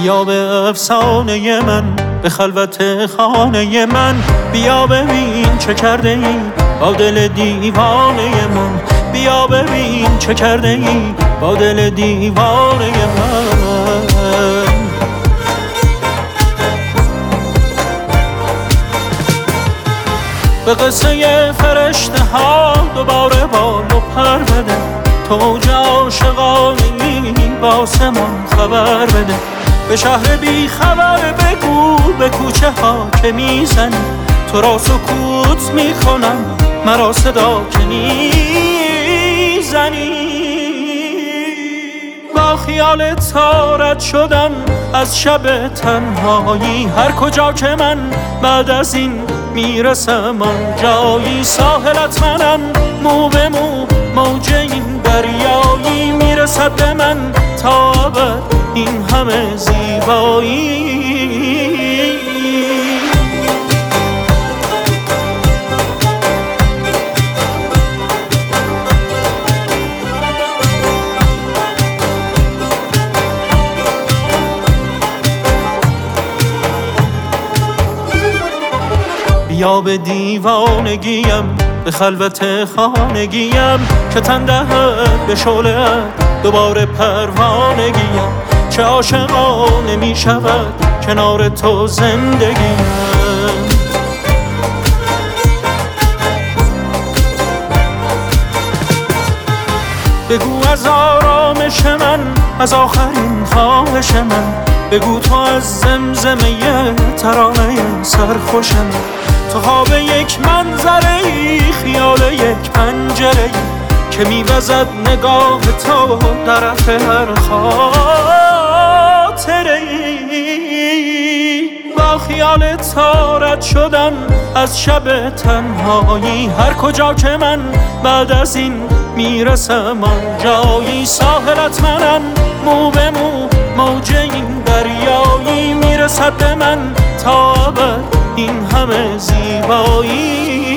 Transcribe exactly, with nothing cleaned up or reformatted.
بیا به افسانه من، به خلوت خانه من. بیا ببین چه کرده ای با دل دیوانه من. بیا ببین چه کرده ای با دل دیوانه من. به قصه فرشته ها دوباره بال و پر بده. توج عاشقانه‌ای با آسمان خبر بده. به شهر بی خبر بگو به کوچه ها که میزنی. تو را سکوت میکنم مرا صدا که نیزنی. با خیال تارت شدم از شب تنهایی. هر کجا که من بعد از این میرسم آنجایی. ساحلت منم مو به مو موج این دریایی. میرسد به من تا ابد این همه زیبایی. بیا به دیوانگیم، به خلوت خانگیم که تن دهد به شعله دوباره پروانگیم. چه عاشقانه می شود کنار تو زندگیم. بگو از آرامش من، از آخرین خواهش من. بگو تو از زمزمه ترانه سرخوش من. تو خواب یک منظره ای، خیال یک پنجره ای که میوزد نگاه تو در رفت هر خاطره ای. با خیال تارت شدم از شب تنهایی. هر کجا که من بعد از این میرسم آنجایی. ساحلت منم مو به مو موج این دریایی. میرسد به من تا ابد این همه زیبایی.